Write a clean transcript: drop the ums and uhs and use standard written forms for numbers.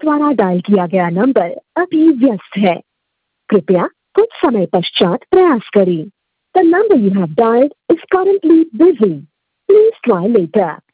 द्वारा डायल किया गया नंबर अभी व्यस्त है। कृपया कुछ समय पश्चात प्रयास करें। The number you have dialed is currently busy. Please try later.